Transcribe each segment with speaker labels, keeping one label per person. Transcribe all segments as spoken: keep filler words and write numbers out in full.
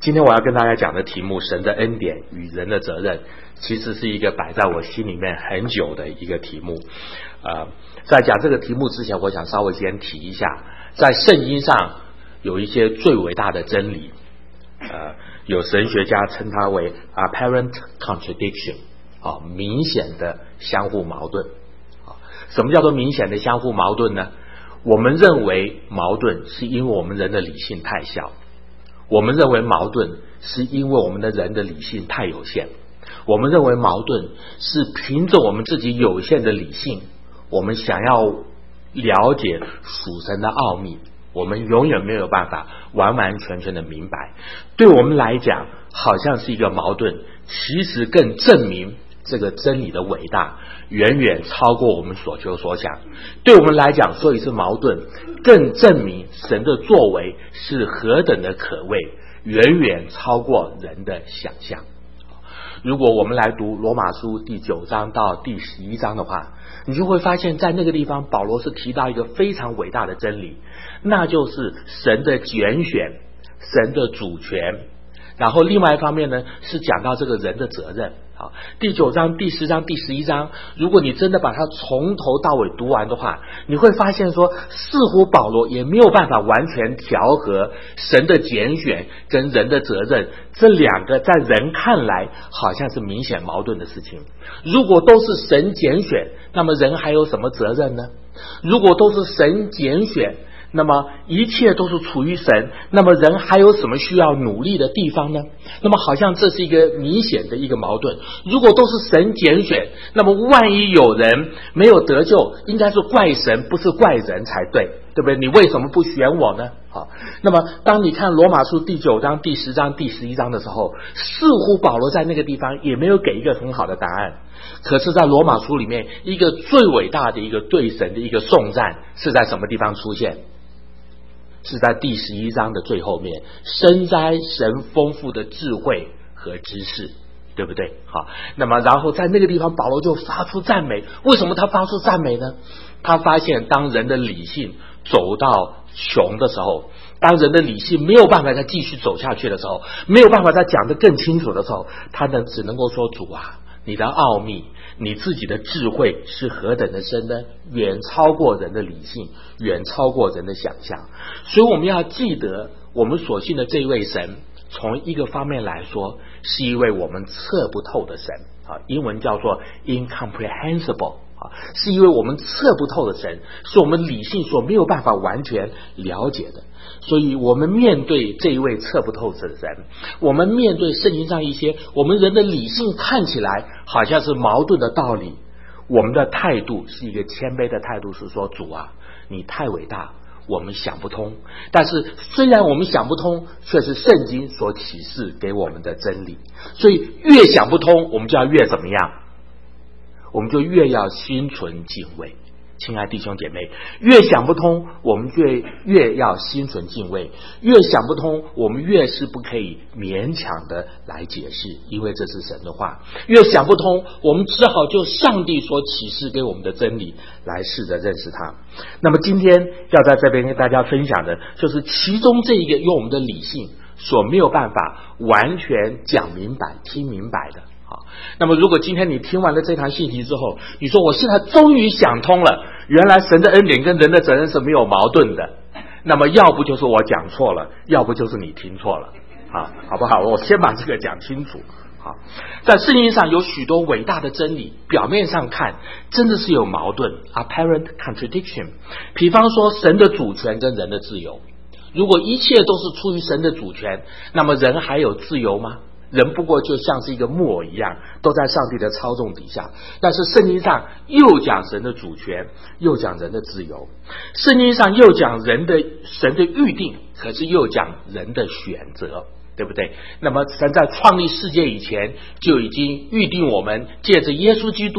Speaker 1: 今天我要跟大家讲的题目，神的恩典与人的责任，其实是一个摆在我心里面很久的一个题目。呃，在讲这个题目之前，我想稍微先提一下，在圣经上有一些最伟大的真理，呃，有神学家称它为 apparent contradiction， 啊，明显的相互矛盾。啊，什么叫做明显的相互矛盾呢？我们认为矛盾是因为我们人的理性太小，我们认为矛盾是因为我们的人的理性太有限，我们认为矛盾是凭着我们自己有限的理性，我们想要了解属神的奥秘，我们永远没有办法完完全全的明白。对我们来讲好像是一个矛盾，其实更证明这个真理的伟大远远超过我们所求所想。对我们来讲，所以是矛盾，更证明神的作为是何等的可畏，远远超过人的想象。如果我们来读罗马书第九章到第十一章的话，你就会发现在那个地方保罗是提到一个非常伟大的真理，那就是神的拣选，神的主权，然后另外一方面呢是讲到这个人的责任。好，第九章、第十章、第十一章，如果你真的把它从头到尾读完的话，你会发现说，似乎保罗也没有办法完全调和神的拣选跟人的责任，这两个在人看来好像是明显矛盾的事情。如果都是神拣选，那么人还有什么责任呢？如果都是神拣选，那么一切都是处于神，那么人还有什么需要努力的地方呢？那么好像这是一个明显的一个矛盾。如果都是神拣选，那么万一有人没有得救，应该是怪神不是怪人才对，对不对？你为什么不选我呢？好，那么当你看罗马书第九章、第十章、第十一章的时候，似乎保罗在那个地方也没有给一个很好的答案。可是在罗马书里面，一个最伟大的一个对神的一个颂赞是在什么地方出现？是在第十一章的最后面，深哉神丰富的智慧和知识，对不对？好，那么然后在那个地方保罗就发出赞美。为什么他发出赞美呢？他发现当人的理性走到穷的时候，当人的理性没有办法再继续走下去的时候，没有办法再讲得更清楚的时候，他呢只能够说，主啊，你的奥秘，你自己的智慧是何等的深呢？远超过人的理性，远超过人的想象。所以我们要记得，我们所信的这位神，从一个方面来说，是一位我们测不透的神啊，英文叫做 incomprehensible 啊，是一位我们测不透的神，是我们理性所没有办法完全了解的。所以我们面对这一位测不透的神，我们面对圣经上一些我们人的理性看起来好像是矛盾的道理，我们的态度是一个谦卑的态度，是说，主啊，你太伟大，我们想不通。但是虽然我们想不通，却是圣经所启示给我们的真理。所以越想不通，我们就要越怎么样？我们就越要心存敬畏。亲爱弟兄姐妹，越想不通，我们越越要心存敬畏；越想不通，我们越是不可以勉强的来解释，因为这是神的话。越想不通，我们只好就上帝所启示给我们的真理来试着认识它。那么今天要在这边跟大家分享的，就是其中这一个用我们的理性所没有办法完全讲明白、听明白的。好，那么如果今天你听完了这堂信息之后，你说我现在终于想通了，原来神的恩典跟人的责任是没有矛盾的，那么要不就是我讲错了，要不就是你听错了，好，好不好？我先把这个讲清楚。好，在圣经上有许多伟大的真理，表面上看真的是有矛盾 apparent contradiction。 比方说神的主权跟人的自由，如果一切都是出于神的主权，那么人还有自由吗？人不过就像是一个木偶一样，都在上帝的操纵底下。但是圣经上又讲神的主权，又讲人的自由。圣经上又讲人的神的预定，可是又讲人的选择，对不对？那么神在创立世界以前就已经预定我们借着耶稣基督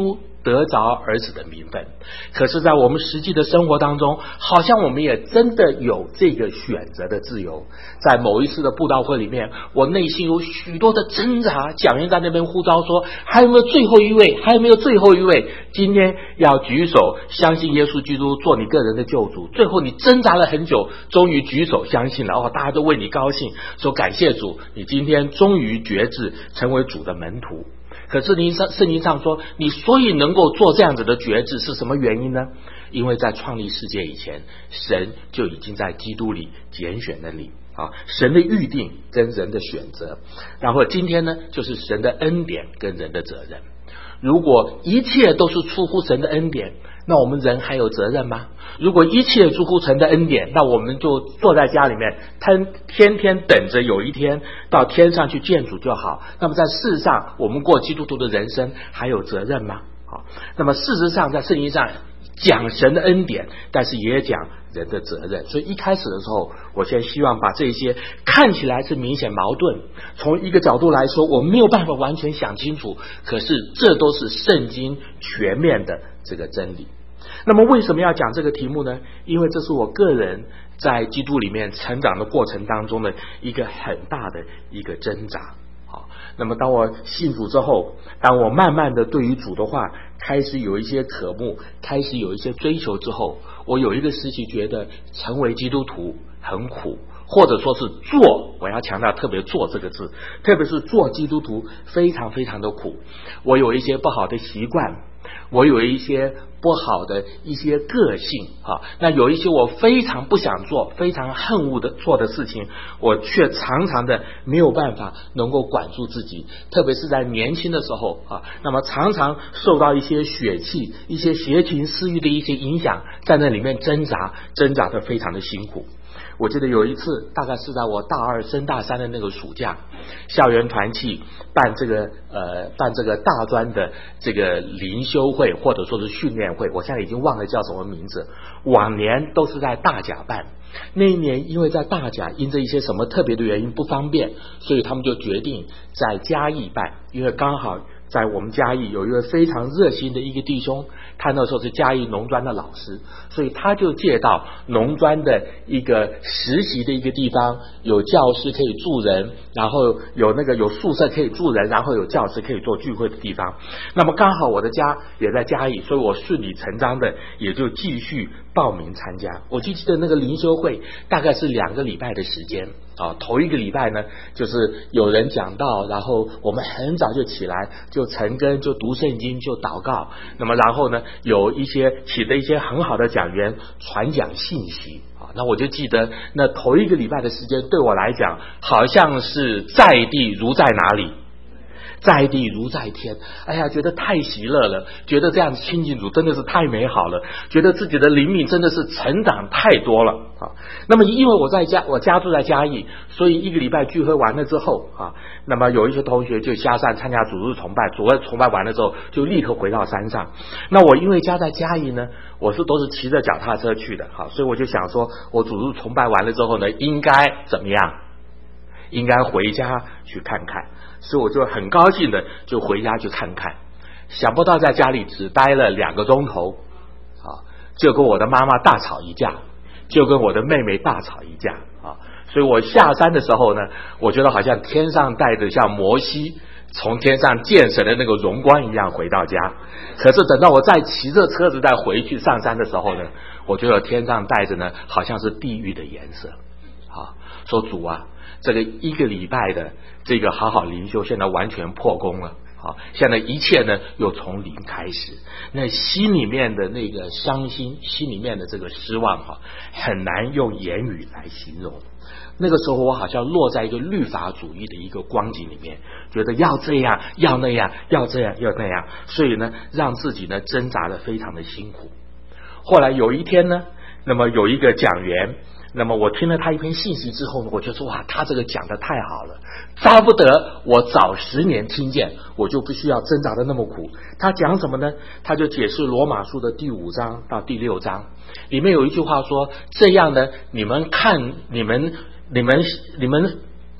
Speaker 1: 得着儿子的名分。可是在我们实际的生活当中，好像我们也真的有这个选择的自由。在某一次的布道会里面，我内心有许多的挣扎，讲员在那边呼召说，还有没有最后一位，还有没有最后一位，今天要举手相信耶稣基督做你个人的救主。最后你挣扎了很久，终于举手相信了，哦，大家都为你高兴，说感谢主，你今天终于决志成为主的门徒。可是你圣经上说，你所以能够做这样子的决志是什么原因呢？因为在创立世界以前，神就已经在基督里拣选了你啊，神的预定跟人的选择，然后今天呢，就是神的恩典跟人的责任。如果一切都是出乎神的恩典，那我们人还有责任吗？如果一切出乎神的恩典，那我们就坐在家里面天天天等着有一天到天上去见主就好。那么在世上我们过基督徒的人生还有责任吗？好，那么事实上在圣经上讲神的恩典，但是也讲人的责任。所以一开始的时候，我先希望把这些看起来是明显矛盾，从一个角度来说我们没有办法完全想清楚，可是这都是圣经全面的这个真理。那么为什么要讲这个题目呢？因为这是我个人在基督里面成长的过程当中的一个很大的一个挣扎。好，那么当我信主之后，当我慢慢的对于主的话开始有一些渴慕，开始有一些追求之后，我有一个时期觉得成为基督徒很苦，或者说是做，我要强调特别做这个字，特别是做基督徒非常非常的苦。我有一些不好的习惯，我有一些不好的一些个性啊，那有一些我非常不想做，非常恨恶的做的事情，我却常常的没有办法能够管住自己，特别是在年轻的时候啊，那么常常受到一些血气、一些邪情私欲的一些影响，在那里面挣扎，挣扎的非常的辛苦。我记得有一次，大概是在我大二升大三的那个暑假，校园团契办这个呃办这个大专的这个灵修会，或者说是训练会，我现在已经忘了叫什么名字。往年都是在大甲办，那一年因为在大甲因着一些什么特别的原因不方便，所以他们就决定在嘉义办，因为刚好在我们嘉义有一位非常热心的一个弟兄，他那时候是嘉义农专的老师，所以他就借到农专的一个实习的一个地方，有教师可以住人，然后有那个有宿舍可以住人，然后有教师可以做聚会的地方。那么刚好我的家也在嘉义，所以我顺理成章的也就继续报名参加。我就记得那个灵修会大概是两个礼拜的时间啊，头一个礼拜呢，就是有人讲道，然后我们很早就起来，就晨更，就读圣经，就祷告。那么然后呢，有一些请的一些很好的讲员传讲信息啊。那我就记得那头一个礼拜的时间，对我来讲，好像是在地如在哪里。在地如在天，哎呀，觉得太喜乐了，觉得这样亲近主真的是太美好了，觉得自己的灵命真的是成长太多了啊。那么因为我在家，我家住在嘉义，所以一个礼拜聚会完了之后啊，那么有一些同学就下山参加主日崇拜，主日崇拜完了之后就立刻回到山上。那我因为家在嘉义呢，我是都是骑着脚踏车去的，好，所以我就想说，我主日崇拜完了之后呢，应该怎么样？应该回家去看看。所以我就很高兴的就回家去看看，想不到在家里只待了两个钟头啊，就跟我的妈妈大吵一架，就跟我的妹妹大吵一架啊。所以我下山的时候呢，我觉得好像天上带着像摩西从天上见神的那个荣光一样回到家。可是等到我再骑着车子再回去上山的时候呢，我觉得天上带着呢好像是地狱的颜色啊。说主啊，这个一个礼拜的这个好好灵修现在完全破功了啊！现在一切呢又从零开始，那心里面的那个伤心，心里面的这个失望哈，很难用言语来形容。那个时候我好像落在一个律法主义的一个光景里面，觉得要这样要那样要这样要那样，所以呢让自己呢挣扎得非常的辛苦。后来有一天呢，那么有一个讲员，那么我听了他一篇信息之后呢，我就说哇，他这个讲的太好了，巴不得我早十年听见，我就不需要挣扎的那么苦。他讲什么呢？他就解释罗马书的第五章到第六章，里面有一句话说，这样呢，你们看你们你们你们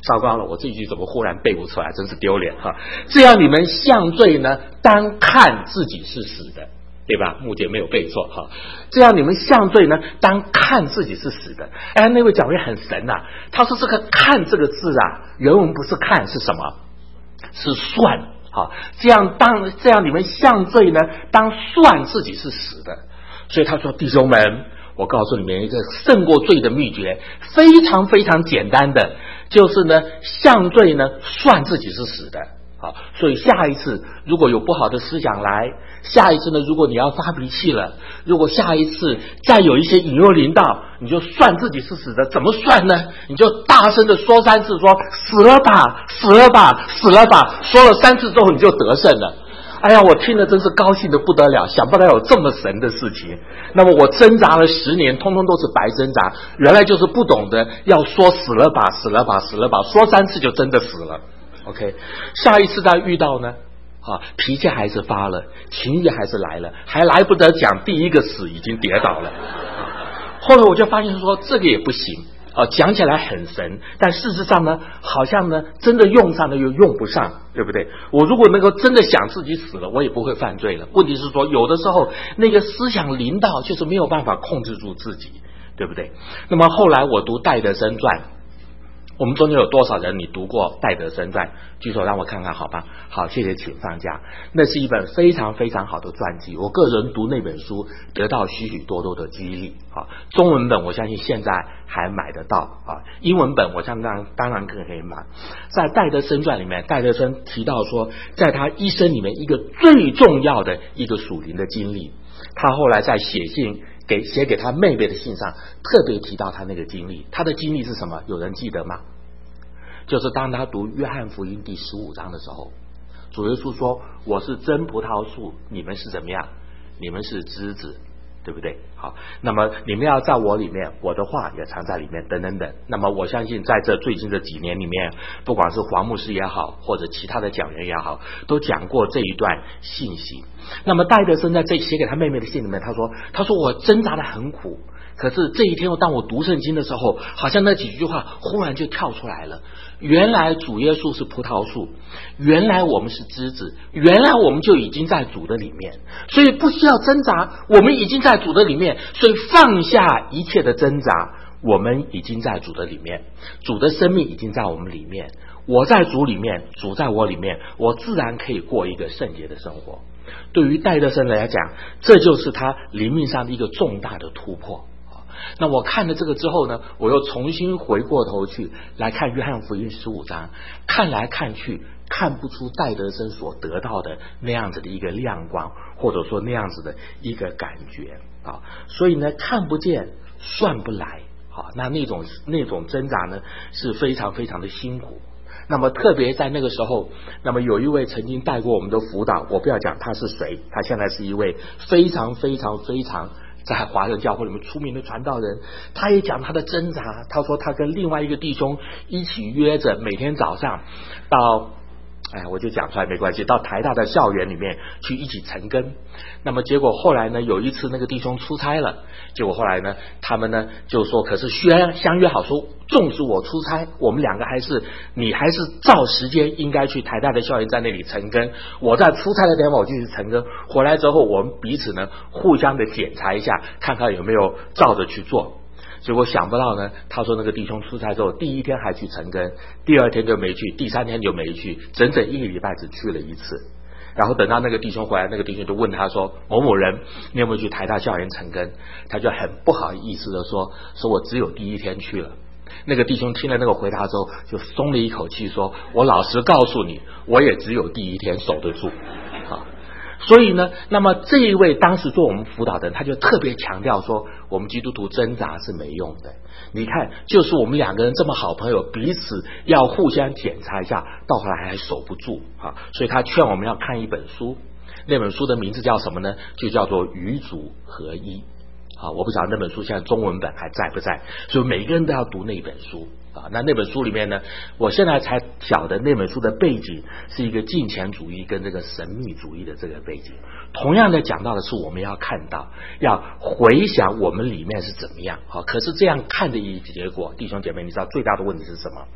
Speaker 1: 糟糕了，我这句怎么忽然背不出来，真是丢脸哈！这样你们向罪呢，当看自己是死的，对吧？目前没有背错哈。这样你们向罪呢，当看自己是死的。哎，那位讲员很神呐、啊，他说这个看这个字啊，原文不是看是什么？是算。好，这样当这样你们向罪呢，当算自己是死的。所以他说，弟兄们，我告诉你们一个胜过罪的秘诀，非常非常简单的，就是呢，向罪呢，算自己是死的。好，所以下一次如果有不好的思想来，下一次呢，如果你要发脾气了，如果下一次再有一些引诱临到，你就算自己是死的。怎么算呢？你就大声的说三次，说死了吧，死了吧，死了吧。说了三次之后，你就得胜了。哎呀，我听了真是高兴的不得了，想不到有这么神的事情。那么我挣扎了十年，通通都是白挣扎，原来就是不懂得要说死了吧，死了吧，死了吧，说三次就真的死了。OK， 下一次再遇到呢，啊，脾气还是发了，情绪还是来了，还来不得讲第一个死，已经跌倒了。后来我就发现说这个也不行啊，讲起来很神，但事实上呢，好像呢真的用上了又用不上，对不对？我如果能够真的想自己死了，我也不会犯罪了。问题是说，有的时候那个思想临到，就是没有办法控制住自己，对不对？那么后来我读戴德生传。我们中间有多少人你读过戴德生传？举手让我看看好吧。好，谢谢，请放假。那是一本非常非常好的传记，我个人读那本书得到许许多多的激励啊。中文本我相信现在还买得到啊，英文本我相信当然更可以买。在戴德生传里面，戴德生提到说，在他一生里面一个最重要的一个属灵的经历，他后来在写信给写给他妹妹的信上特别提到他那个经历。他的经历是什么？有人记得吗？就是当他读约翰福音第十五章的时候，主耶稣说，我是真葡萄树，你们是怎么样？你们是枝子，对不对？好，那么你们要在我里面，我的话也藏在里面，等等等。那么我相信在这最近这几年里面，不管是黄牧师也好，或者其他的讲员也好，都讲过这一段信息。那么戴德生在这写给他妹妹的信里面，他说他说我挣扎得很苦，可是这一天当我读圣经的时候，好像那几句话忽然就跳出来了。原来主耶稣是葡萄树，原来我们是枝子，原来我们就已经在主的里面，所以不需要挣扎，我们已经在主的里面，所以放下一切的挣扎，我们已经在主的里面，主的生命已经在我们里面，我在主里面，主在我里面，我自然可以过一个圣洁的生活。对于戴德生来讲，这就是他灵命上的一个重大的突破。那我看了这个之后呢，我又重新回过头去来看约翰福音十五章，看来看去看不出戴德生所得到的那样子的一个亮光，或者说那样子的一个感觉啊，所以呢，看不见算不来啊，那那种那种挣扎呢是非常非常的辛苦。那么特别在那个时候，那么有一位曾经带过我们的辅导，我不要讲他是谁，他现在是一位非常非常非常在华人教会里面出名的传道人，他也讲他的挣扎。他说他跟另外一个弟兄一起约着每天早上到，哎，我就讲出来没关系，到台大的校园里面去一起晨更。那么结果后来呢，有一次那个弟兄出差了，结果后来呢，他们呢就说，可是相相约好说，纵使我出差，我们两个还是你还是照时间应该去台大的校园在那里晨更，我在出差的地方我就去晨更，回来之后我们彼此呢互相的检查一下，看看有没有照着去做。结果想不到呢，他说那个弟兄出差之后，第一天还去晨更，第二天就没去，第三天就没去，整整一个礼拜只去了一次。然后等到那个弟兄回来，那个弟兄就问他说，某某人你有没有去台大校园晨更？他就很不好意思的说，说我只有第一天去了。那个弟兄听了那个回答之后就松了一口气，说我老实告诉你，我也只有第一天守得住啊。所以呢，那么这一位当时做我们辅导的人，他就特别强调说，我们基督徒挣扎是没用的。你看，就是我们两个人这么好朋友，彼此要互相检查一下，到后来还守不住啊。所以他劝我们要看一本书，那本书的名字叫什么呢？就叫做《与主合一》啊。我不晓得那本书现在中文本还在不在，所以每个人都要读那本书啊。那那本书里面呢，我现在才晓得那本书的背景是一个金钱主义跟这个神秘主义的这个背景。同样的讲到的是，我们要看到，要回想我们里面是怎么样。好，可是这样看的一结果，弟兄姐妹，你知道最大的问题是什么？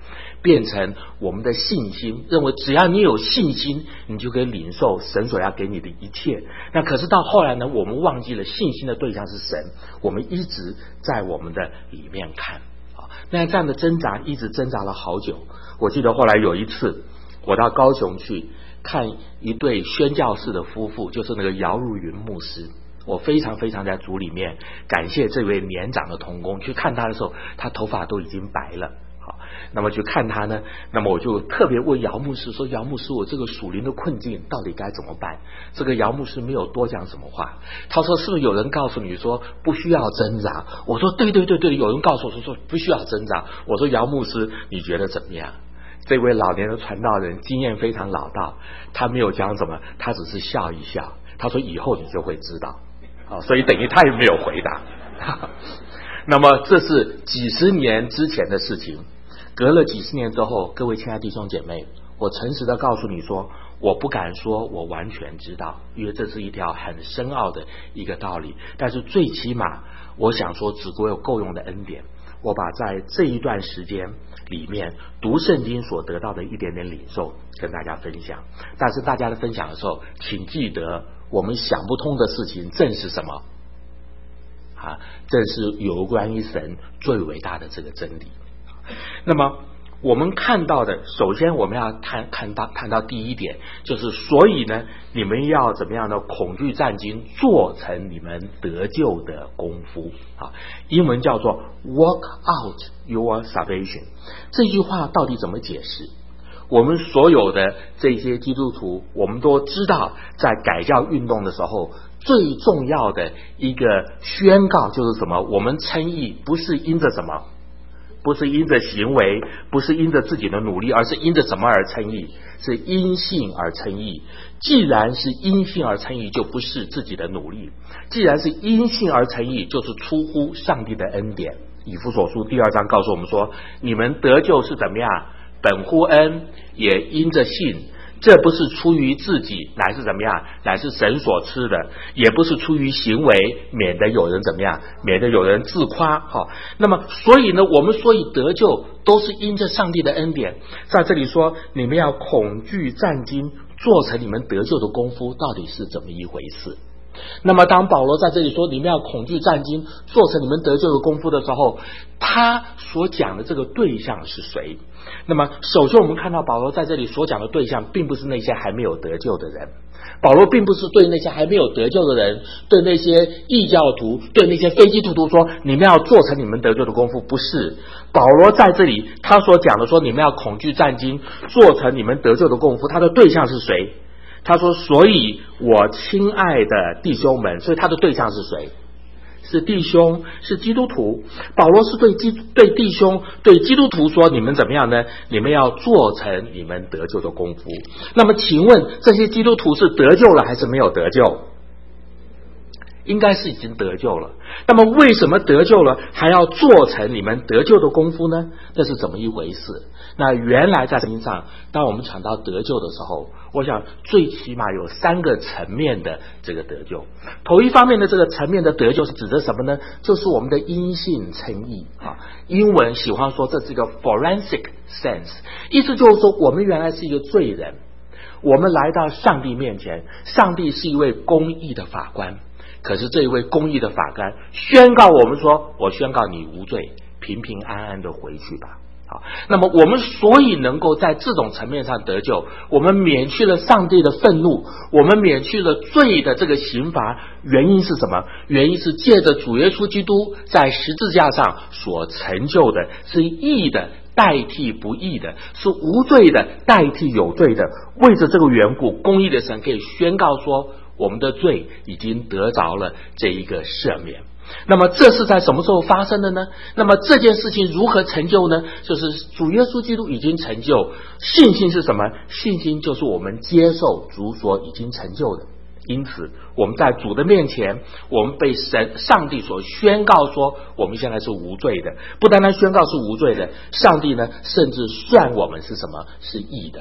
Speaker 1: 变成我们的信心，认为只要你有信心，你就可以领受神所要给你的一切。那可是到后来呢，我们忘记了信心的对象是神，我们一直在我们的里面看啊。那这样的挣扎一直挣扎了好久。我记得后来有一次我到高雄去看一对宣教士的夫妇，就是那个姚如云牧师，我非常非常在主里面感谢这位年长的同工。去看他的时候，他头发都已经白了。好，那么去看他呢，那么我就特别问姚牧师说，姚牧师，我这个属灵的困境到底该怎么办？这个姚牧师没有多讲什么话，他说是不是有人告诉你说不需要挣扎？我说对对对对，有人告诉我说说不需要挣扎。我说姚牧师你觉得怎么样？这位老年的传道人经验非常老道，他没有讲什么，他只是笑一笑，他说以后你就会知道。好，所以等于他也没有回答。那么这是几十年之前的事情，隔了几十年之后，各位亲爱的弟兄姐妹，我诚实的告诉你说，我不敢说我完全知道，因为这是一条很深奥的一个道理，但是最起码我想说只够有够用的恩典，我把在这一段时间里面读圣经所得到的一点点领受跟大家分享。但是大家的分享的时候，请记得我们想不通的事情正是什么啊？正是有关于神最伟大的这个真理。那么我们看到的，首先我们要看看到看到第一点，就是所以呢，你们要怎么样呢？恐惧战惊，做成你们得救的功夫啊。英文叫做 work out your salvation。这句话到底怎么解释？我们所有的这些基督徒，我们都知道，在改教运动的时候，最重要的一个宣告就是什么？我们称义不是因着什么？不是因着行为，不是因着自己的努力，而是因着什么而称义？是因信而称义。既然是因信而称义，就不是自己的努力；既然是因信而称义，就是出乎上帝的恩典。以弗所书第二章告诉我们说，你们得救是怎么样？本乎恩，也因着信。这不是出于自己，乃是怎么样？乃是神所赐的，也不是出于行为，免得有人怎么样？免得有人自夸。好，那么所以呢，我们所以得救都是因着上帝的恩典。在这里说，你们要恐惧战惊，做成你们得救的功夫，到底是怎么一回事？那么当保罗在这里说你们要恐惧战惊，做成你们得救的功夫的时候，他所讲的这个对象是谁？那么首先我们看到保罗在这里所讲的对象并不是那些还没有得救的人，保罗并不是对那些还没有得救的人，对那些异教徒，对那些非基督徒说你们要做成你们得救的功夫，不是。保罗在这里他所讲的说你们要恐惧战惊，做成你们得救的功夫，他的对象是谁？他说所以我亲爱的弟兄们，所以他的对象是谁？是弟兄，是基督徒。保罗是对基对弟兄对基督徒说，你们怎么样呢？你们要做成你们得救的功夫。那么请问这些基督徒是得救了还是没有得救？应该是已经得救了。那么为什么得救了还要做成你们得救的功夫呢？这是怎么一回事？那原来在圣经上，当我们讲到得救的时候，我想最起码有三个层面的这个得救。头一方面的这个层面的得救是指的什么呢？就是我们的因信称义啊。英文喜欢说这是一个 forensic sense， 意思就是说我们原来是一个罪人，我们来到上帝面前，上帝是一位公义的法官，可是这一位公义的法官宣告我们说，我宣告你无罪，平平安安的回去吧。好，那么我们所以能够在这种层面上得救，我们免去了上帝的愤怒，我们免去了罪的这个刑罚，原因是什么？原因是借着主耶稣基督在十字架上所成就的，是义的代替不义的，是无罪的代替有罪的。为着这个缘故，公义的神可以宣告说，我们的罪已经得着了这一个赦免。那么这是在什么时候发生的呢？那么这件事情如何成就呢？就是主耶稣基督已经成就。信心是什么？信心就是我们接受主所已经成就的。因此我们在主的面前，我们被神上帝所宣告说我们现在是无罪的。不单单宣告是无罪的，上帝呢甚至算我们是什么？是义的。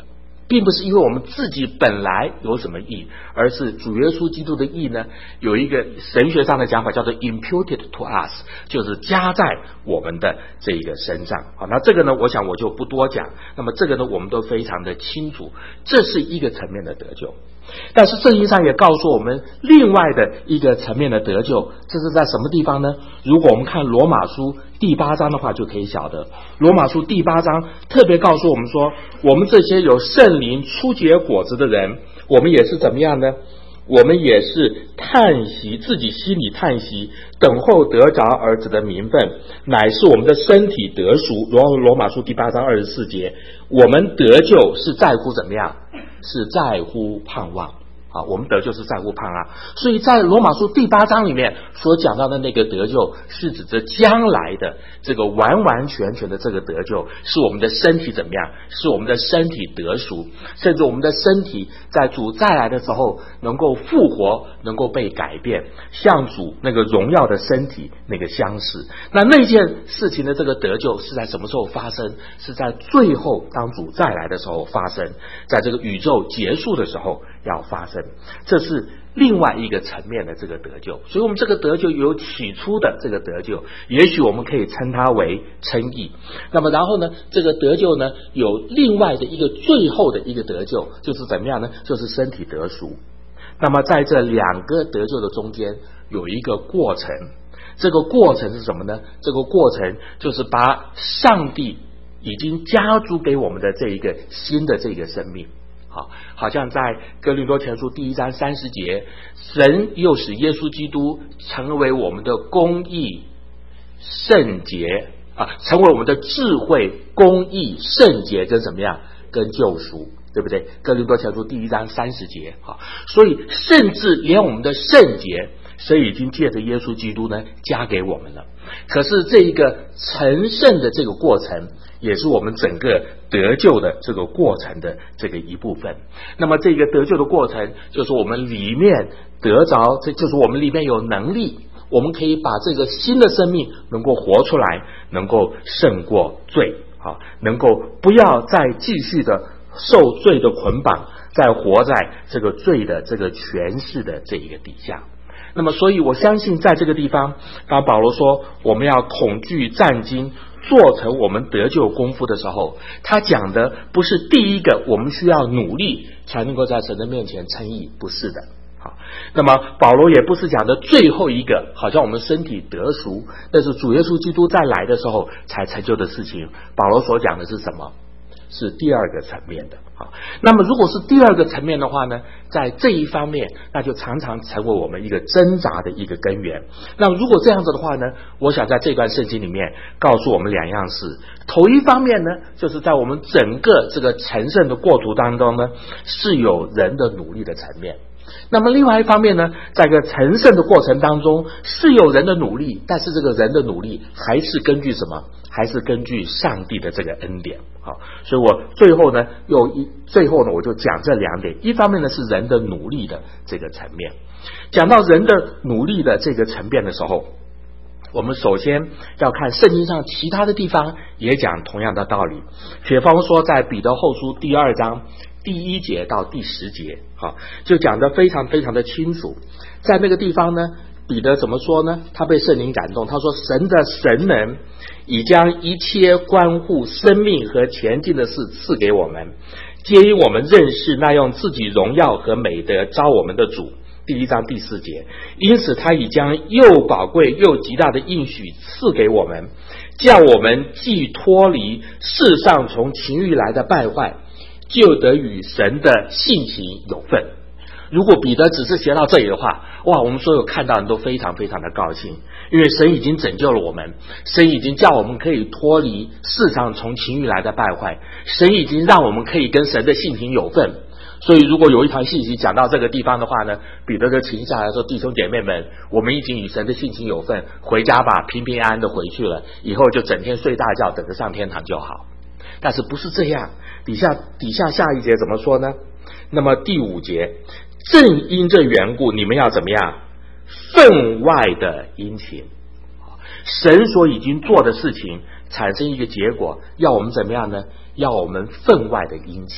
Speaker 1: 并不是因为我们自己本来有什么义，而是主耶稣基督的义呢，有一个神学上的讲法叫做 imputed to us， 就是加在我们的这一个身上。好，那这个呢，我想我就不多讲。那么这个呢，我们都非常的清楚，这是一个层面的得救。但是圣经上也告诉我们另外的一个层面的得救，这是在什么地方呢？如果我们看罗马书第八章的话，就可以晓得，罗马书第八章特别告诉我们说，我们这些有圣灵初结果子的人，我们也是怎么样呢？我们也是叹息，自己心里叹息，等候得着儿子的名分，乃是我们的身体得赎。罗罗马书第八章二十四节，我们得救是在乎怎么样？是在乎盼望。啊，我们得救是在乎盼望，所以在罗马书第八章里面所讲到的那个得救，是指着将来的这个完完全全的这个得救，是我们的身体怎么样？是我们的身体得赎，甚至我们的身体在主再来的时候能够复活，能够被改变，像主那个荣耀的身体那个相似。那那件事情的这个得救是在什么时候发生？是在最后当主再来的时候发生，在这个宇宙结束的时候要发生。这是另外一个层面的这个得救，所以我们这个得救有起初的这个得救，也许我们可以称它为称义。那么然后呢，这个得救呢有另外的一个最后的一个得救，就是怎么样呢？就是身体得赎。那么在这两个得救的中间有一个过程，这个过程是什么呢？这个过程就是把上帝已经加诸给我们的这一个新的这个生命。好，好像在哥林多前书第一章三十节，神又使耶稣基督成为我们的公义、圣洁啊，成为我们的智慧、公义、圣洁跟怎么样？跟救赎，对不对？哥林多前书第一章三十节。好，所以甚至连我们的圣洁，神已经借着耶稣基督呢加给我们了。可是这一个成圣的这个过程，也是我们整个得救的这个过程的这个一部分。那么这个得救的过程，就是我们里面得着，这就是我们里面有能力，我们可以把这个新的生命能够活出来，能够胜过罪，啊，能够不要再继续的受罪的捆绑，再活在这个罪的这个权势的这一个底下。那么所以我相信在这个地方，当保罗说我们要恐惧战惊，做成我们得救功夫的时候，他讲的不是第一个我们需要努力才能够在神的面前称义，不是的。好，那么保罗也不是讲的最后一个，好像我们身体得赎，那是主耶稣基督再来的时候才成就的事情。保罗所讲的是什么？是第二个层面的。好，那么如果是第二个层面的话呢，在这一方面，那就常常成为我们一个挣扎的一个根源。那如果这样子的话呢，我想在这段圣经里面告诉我们两样事。头一方面呢，就是在我们整个这个成圣的过程当中呢，是有人的努力的层面。那么另外一方面呢，在这个成圣的过程当中是有人的努力，但是这个人的努力还是根据什么？还是根据上帝的这个恩典。好，所以我最后呢又一最后呢我就讲这两点。一方面呢是人的努力的这个层面，讲到人的努力的这个层面的时候，我们首先要看圣经上其他的地方也讲同样的道理。比方说在彼得后书第二章第一节到第十节，好，就讲得非常非常的清楚。在那个地方呢，彼得怎么说呢？他被圣灵感动，他说神的神能已将一切关乎生命和前进的事赐给我们，皆因我们认识那用自己荣耀和美德召我们的主。第一章第四节，因此他已将又宝贵又极大的应许赐给我们，叫我们既脱离世上从情欲来的败坏，就得与神的性情有份。如果彼得只是写到这里的话，哇，我们所有看到人都非常非常的高兴，因为神已经拯救了我们，神已经叫我们可以脱离世上从情欲来的败坏，神已经让我们可以跟神的性情有份。所以如果有一堂信息讲到这个地方的话呢，彼得就停下来说，弟兄姐妹们，我们已经与神的性情有份，回家吧，平平安安的回去了，以后就整天睡大觉，等着上天堂就好。但是不是这样，底下底下下一节怎么说呢？那么第五节，正因这缘故，你们要怎么样？分外的殷勤。神所已经做的事情产生一个结果，要我们怎么样呢？要我们分外的殷勤。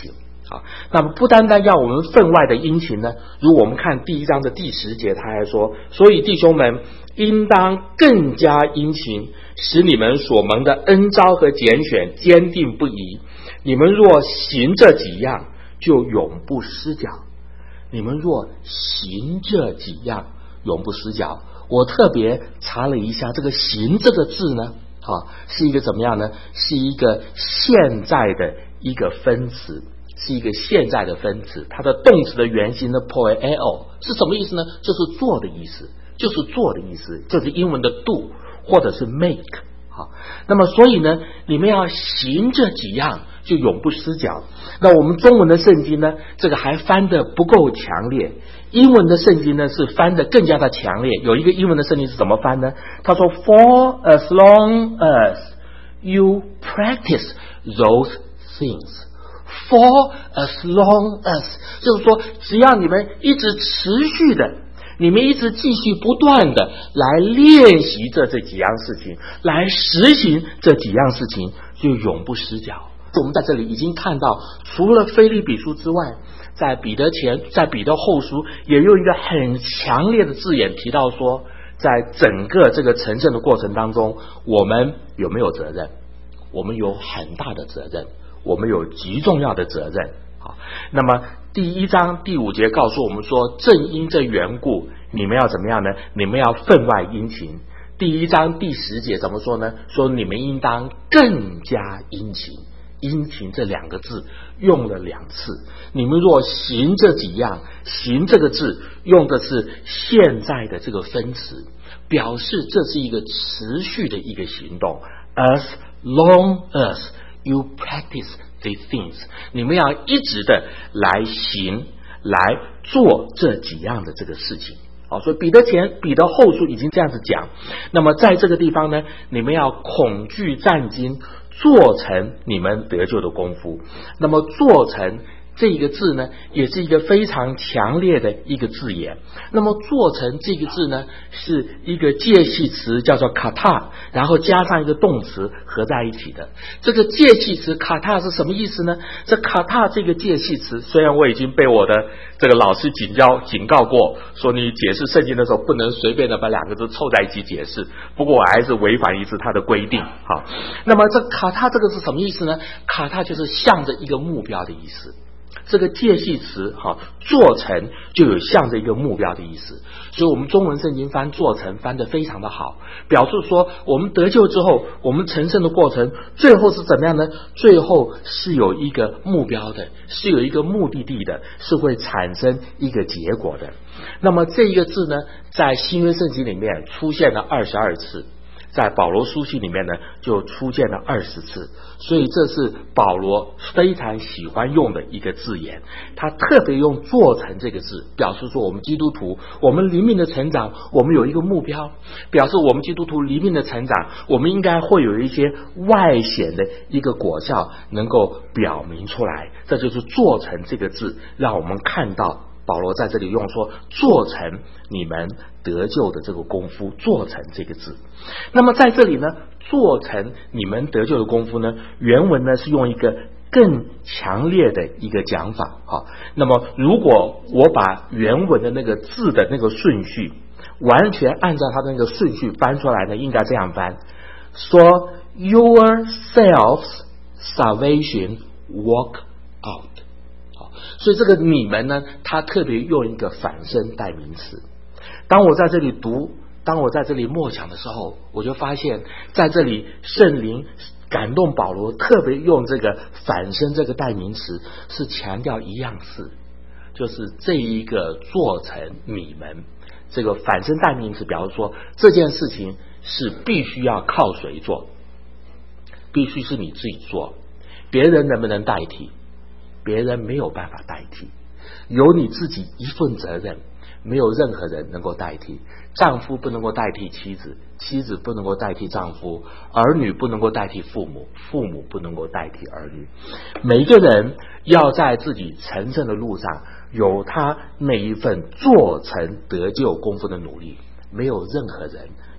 Speaker 1: 好，那么不单单要我们分外的殷勤呢，如我们看第一章的第十节，他还说，所以弟兄们应当更加殷勤，使你们所蒙的恩召和拣选坚定不移。你们若行这几样，就永不失脚。你们若行这几样，永不失脚。我特别查了一下，这个行这个字呢，啊，是一个怎么样呢？是一个现在的一个分词，是一个现在的分词。它的动词的原型呢 poieo 是什么意思呢？就是做的意思，就是做的意思，就是英文的 do 或者是 make。好，那么所以呢，你们要行这几样，就永不失脚。那我们中文的圣经呢，这个还翻得不够强烈，英文的圣经呢是翻得更加的强烈。有一个英文的圣经是怎么翻呢？他说 For as long as you practice those things， For as long as 就是说，只要你们一直持续的，你们一直继续不断的来练习这这几样事情，来实行这几样事情，就永不失脚。我们在这里已经看到，除了腓立比书之外，在彼得前，在彼得后书也用一个很强烈的字眼提到说，在整个这个成圣的过程当中，我们有没有责任？我们有很大的责任，我们有极重要的责任。好，那么第一章第五节告诉我们说，正因这缘故，你们要怎么样呢？你们要分外殷勤。第一章第十节怎么说呢？说你们应当更加殷勤。殷勤这两个字用了两次，你们若行这几样，行这个字用的是现在的这个分词，表示这是一个持续的一个行动。As long as you practice these things， 你们要一直的来行，来做这几样的这个事情。好，所以彼得前、彼得后书已经这样子讲。那么在这个地方呢，你们要恐惧战兢，做成你们得救的功夫。那么做成这一个字呢，也是一个非常强烈的一个字眼。那么做成这个字呢，是一个介系词叫做卡塔，然后加上一个动词合在一起的。这个介系词卡塔是什么意思呢？这卡塔这个介系词，虽然我已经被我的这个老师警教警告过，说你解释圣经的时候不能随便的把两个字凑在一起解释，不过我还是违反一次他的规定。好，那么这卡塔这个是什么意思呢？卡塔就是向着一个目标的意思。这个介系词哈，做成就有向着一个目标的意思，所以我们中文圣经翻做成翻得非常的好，表示说我们得救之后，我们成圣的过程最后是怎么样呢？最后是有一个目标的，是有一个目的地的，是会产生一个结果的。那么这一个字呢，在新约圣经里面出现了二十二次，在保罗书信里面呢就出现了二十次，所以这是保罗非常喜欢用的一个字眼。他特别用做成这个字，表示说我们基督徒，我们灵命的成长，我们有一个目标，表示我们基督徒灵命的成长，我们应该会有一些外显的一个果效能够表明出来。这就是做成这个字，让我们看到保罗在这里用说做成你们得救的这个功夫，做成这个字。那么在这里呢，做成你们得救的功夫呢，原文呢是用一个更强烈的一个讲法。好，那么如果我把原文的那个字的那个顺序完全按照它的那个顺序翻出来呢，应该这样翻，说 yourselves salvation work out。所以这个你们呢，他特别用一个反身代名词。当我在这里读，当我在这里默想的时候，我就发现在这里圣灵感动保罗特别用这个反身这个代名词，是强调一样事，就是这一个做成你们。这个反身代名词表示说这件事情是必须要靠谁做，必须是你自己做，别人能不能代替？别人没有办法代替，有你自己一份责任，没有任何人能够代替。丈夫不能够代替妻子，妻子不能够代替丈夫，儿女不能够代替父母，父母不能够代替儿女。每一个人要在自己成圣的路上有他那一份做成得救功夫的努力，没有任何人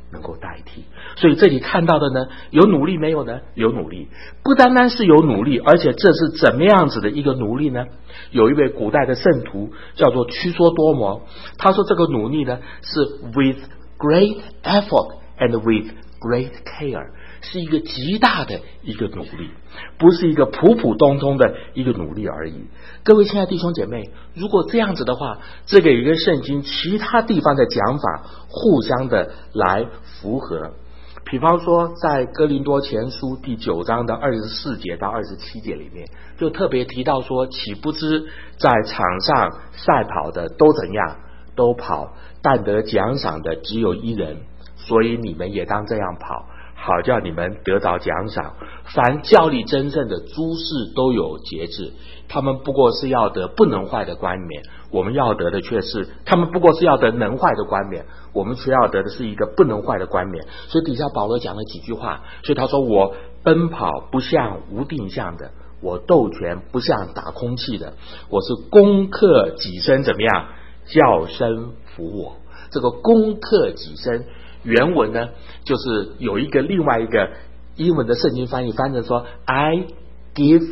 Speaker 1: 能够代替。所以这里看到的呢，有努力没有呢？有努力，不单单是有努力，而且这是怎么样子的一个努力呢？有一位古代的圣徒叫做屈梭多摩，他说这个努力呢是 with great effort and with great care， 是一个极大的一个努力，不是一个普普通通的一个努力而已。各位亲爱的弟兄姐妹，如果这样子的话，这个也跟圣经其他地方的讲法互相的来符合。比方说在哥林多前书第九章的二十四节到二十七节里面，就特别提到说，岂不知在场上赛跑的都怎样，都跑，但得奖赏的只有一人，所以你们也当这样跑，好叫你们得着奖赏。凡教力争胜的诸事都有节制，他们不过是要得不能坏的冠冕，我们要得的却是，他们不过是要得能坏的冠冕，我们却要得的是一个不能坏的冠冕。所以底下保罗讲了几句话，所以他说，我奔跑不像无定向的，我斗拳不像打空气的，我是攻克己身，怎么样？叫声服我。这个攻克己身原文呢，就是有一个另外一个英文的圣经翻译翻成说 I give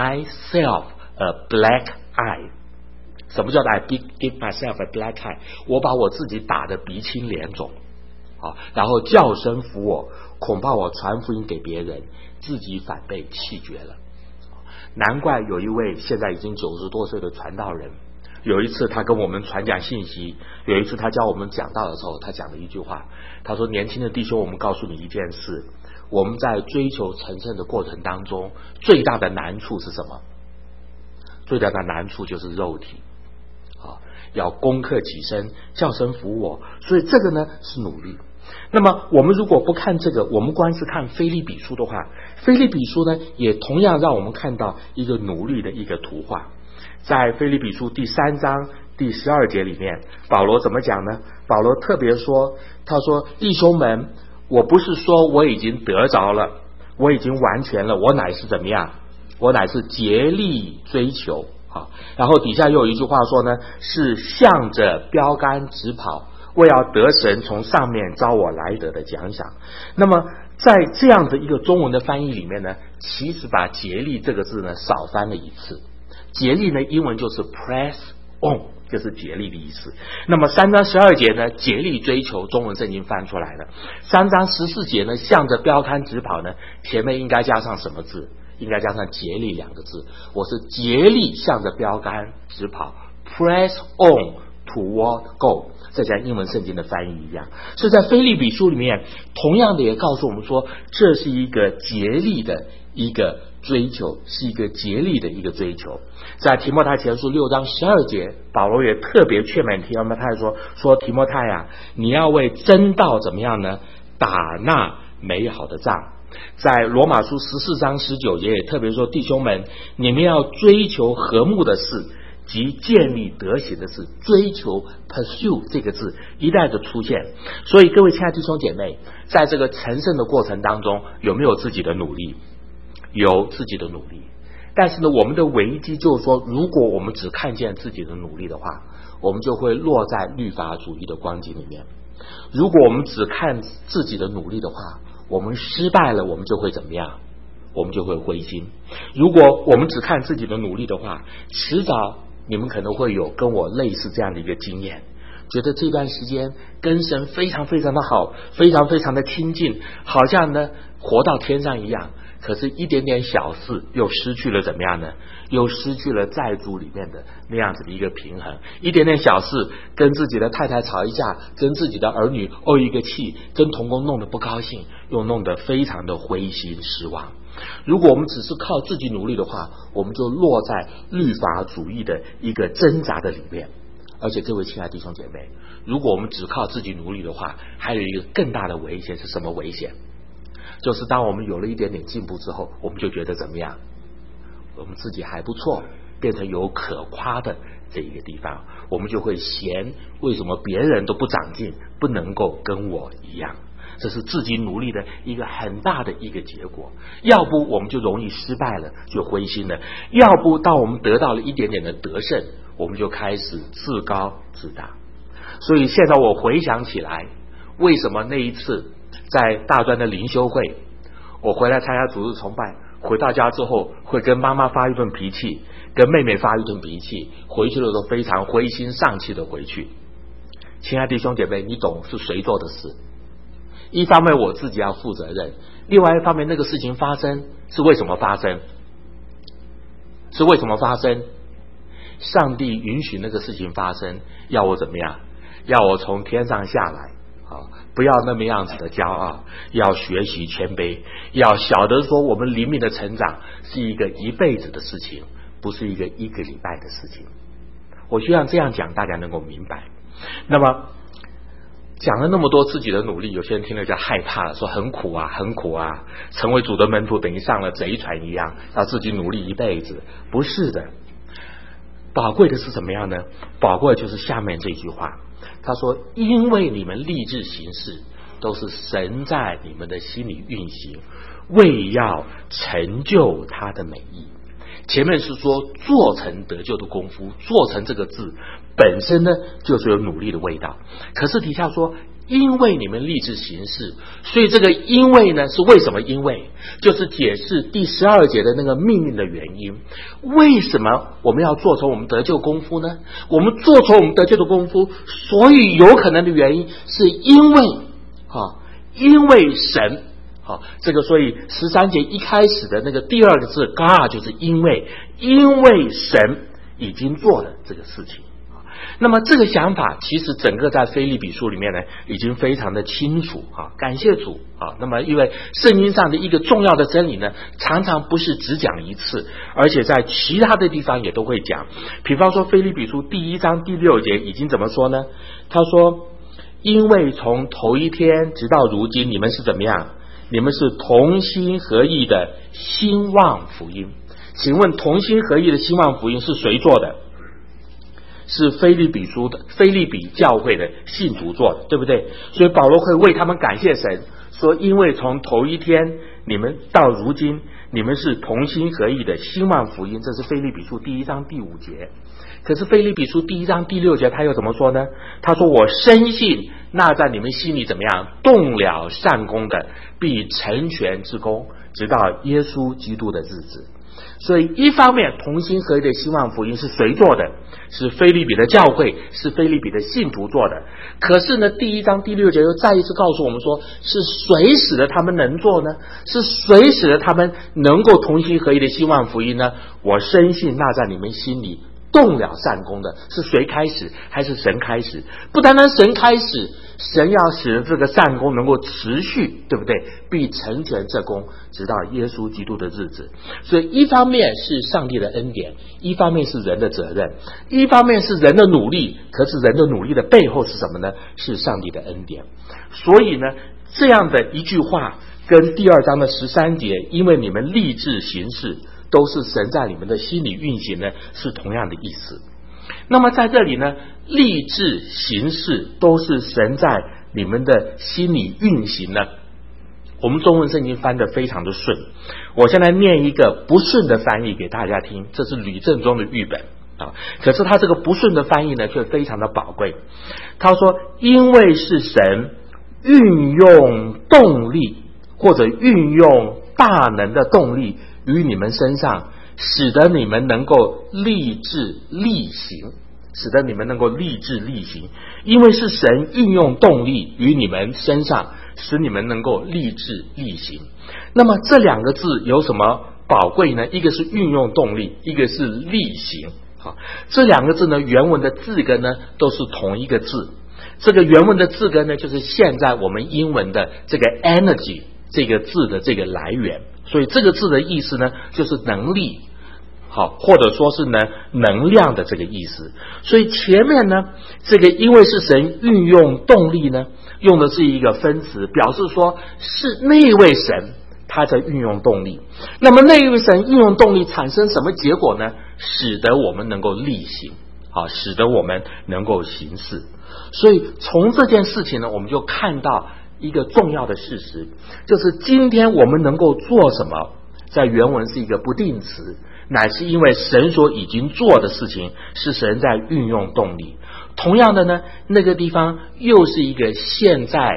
Speaker 1: myself a black eye。 什么叫 I give myself a black eye？ 我把我自己打得鼻青脸肿，然后叫声服我，恐怕我传福音给别人，自己反被弃绝了。难怪有一位现在已经九十多岁的传道人，有一次他跟我们传讲信息，有一次他教我们讲道的时候，他讲了一句话，他说，年轻的弟兄，我们告诉你一件事，我们在追求成圣的过程当中，最大的难处是什么？最大的难处就是肉体啊，要攻克己身，叫声服我。所以这个呢是努力。那么我们如果不看这个，我们光是看腓立比书的话，腓立比书呢也同样让我们看到一个努力的一个图画。在腓立比书第三章第十二节里面，保罗怎么讲呢？保罗特别说，他说，弟兄们，我不是说我已经得着了，我已经完全了，我乃是怎么样？我乃是竭力追求。好，然后底下又有一句话说呢，是向着标杆直跑，为要得神从上面招我来得的奖赏。那么在这样的一个中文的翻译里面呢，其实把竭力这个字呢少翻了一次。竭力呢英文就是 press on， 就是竭力的意思。那么三章十二节呢，竭力追求，中文圣经翻出来了。三章十四节呢，向着标杆直跑呢，前面应该加上什么字？应该加上竭力两个字。我是竭力向着标杆直跑， press on toward goal， 这像英文圣经的翻译一样。所以在腓立比书里面同样的也告诉我们说，这是一个竭力的一个追求，是一个竭力的一个追求。在提摩太前书六章十二节，保罗也特别劝勉提摩太说，说提摩太啊，你要为真道怎么样呢？打那美好的仗。在罗马书十四章十九节也特别说，弟兄们，你们要追求和睦的事，及建立德行的事。追求 pursue 这个字一再的出现。所以各位亲爱的弟兄姐妹，在这个成圣的过程当中，有没有自己的努力？有自己的努力。但是呢，我们的危机就是说，如果我们只看见自己的努力的话，我们就会落在律法主义的光景里面。如果我们只看自己的努力的话，我们失败了，我们就会怎么样？我们就会灰心。如果我们只看自己的努力的话，迟早你们可能会有跟我类似这样的一个经验，觉得这段时间跟神非常非常的好，非常非常的亲近，好像呢活到天上一样。可是一点点小事又失去了怎么样呢？又失去了债主里面的那样子的一个平衡。一点点小事跟自己的太太吵一架，跟自己的儿女怄一个气，跟同工弄得不高兴，又弄得非常的灰心失望。如果我们只是靠自己努力的话，我们就落在律法主义的一个挣扎的里面。而且各位亲爱的弟兄姐妹，如果我们只靠自己努力的话，还有一个更大的危险。是什么危险？就是当我们有了一点点进步之后，我们就觉得怎么样？我们自己还不错，变成有可夸的这一个地方，我们就会嫌为什么别人都不长进，不能够跟我一样。这是自己努力的一个很大的一个结果。要不我们就容易失败了，就灰心了；要不当我们得到了一点点的得胜，我们就开始自高自大。所以现在我回想起来， 为什么那一次在大专的灵修会，我回来参加主日崇拜，回到家之后会跟妈妈发一顿脾气，跟妹妹发一顿脾气，回去的时候非常灰心丧气的回去。亲爱的弟兄姐妹，你懂是谁做的事？一方面我自己要负责任，另外一方面那个事情发生是为什么发生？是为什么发生？上帝允许那个事情发生，要我怎么样？要我从天上下来，啊，不要那么样子的骄傲，要学习谦卑，要晓得说我们灵命的成长是一个一辈子的事情，不是一个一个礼拜的事情。我希望这样讲大家能够明白。那么讲了那么多自己的努力，有些人听了就害怕了，说很苦啊很苦啊，成为主的门徒等于上了贼船一样，要自己努力一辈子。不是的，宝贵的是怎么样呢？宝贵的就是下面这句话，他说因为你们立志行事都是神在你们的心里运行，为要成就他的美意。前面是说做成得救的功夫，做成这个字本身呢就是有努力的味道，可是底下说因为你们立志行事，所以这个因为呢是为什么？因为就是解释第十二节的那个命令的原因。为什么我们要做成我们得救功夫呢？我们做成我们得救的功夫，所以有可能的原因是因为啊，因为神。好，这个所以十三节一开始的那个第二个字 God 就是因为，因为神已经做了这个事情。那么这个想法其实整个在腓立比书里面呢已经非常的清楚啊，感谢主啊。那么因为圣经上的一个重要的真理呢，常常不是只讲一次，而且在其他的地方也都会讲。比方说腓立比书第一章第六节已经怎么说呢？他说因为从头一天直到如今，你们是怎么样？你们是同心合意的兴旺福音。请问同心合意的兴旺福音是谁做的？是腓立比书的腓立比教会的信徒做的，对不对？所以保罗会为他们感谢神，说因为从头一天你们到如今，你们是同心合意的兴旺福音。这是腓立比书第一章第五节。可是腓立比书第一章第六节他又怎么说呢？他说我深信那在你们心里怎么样动了善功的，必成全之功，直到耶稣基督的日子。所以一方面同心合一的兴旺福音是谁做的？是腓立比的教会，是腓立比的信徒做的。可是呢第一章第六节又再一次告诉我们说，是谁使得他们能做呢？是谁使得他们能够同心合一的兴旺福音呢？我深信那在你们心里动了善功的，是谁开始？还是神开始？不单单神开始，神要使得这个善功能够持续，对不对？必成全这功，直到耶稣基督的日子。所以一方面是上帝的恩典，一方面是人的责任，一方面是人的努力，可是人的努力的背后是什么呢？是上帝的恩典。所以呢这样的一句话跟第二章的十三节，因为你们立志行事都是神在你们的心里运行呢，是同样的意思。那么在这里呢，立志行事都是神在你们的心里运行呢。我们中文圣经翻得非常的顺，我先来念一个不顺的翻译给大家听，这是吕正中的译本啊。可是他这个不顺的翻译呢，却非常的宝贵。他说，因为是神运用动力或者运用大能的动力于你们身上，使得你们能够立志力行，使得你们能够立志力行。因为是神运用动力于你们身上，使你们能够立志力行。那么这两个字有什么宝贵呢？一个是运用动力，一个是力行。好，这两个字呢，原文的字根呢都是同一个字。这个原文的字根呢，就是现在我们英文的这个 energy 这个字的这个来源。所以这个字的意思呢，就是能力，好，或者说是呢能量的这个意思。所以前面呢，这个因为是神运用动力呢，用的是一个分词，表示说是那位神他在运用动力。那么那位神运用动力产生什么结果呢？使得我们能够力行，好，使得我们能够行事。所以从这件事情呢，我们就看到一个重要的事实，就是今天我们能够做什么，在原文是一个不定词，乃是因为神所已经做的事情，是神在运用动力。同样的呢，那个地方又是一个现在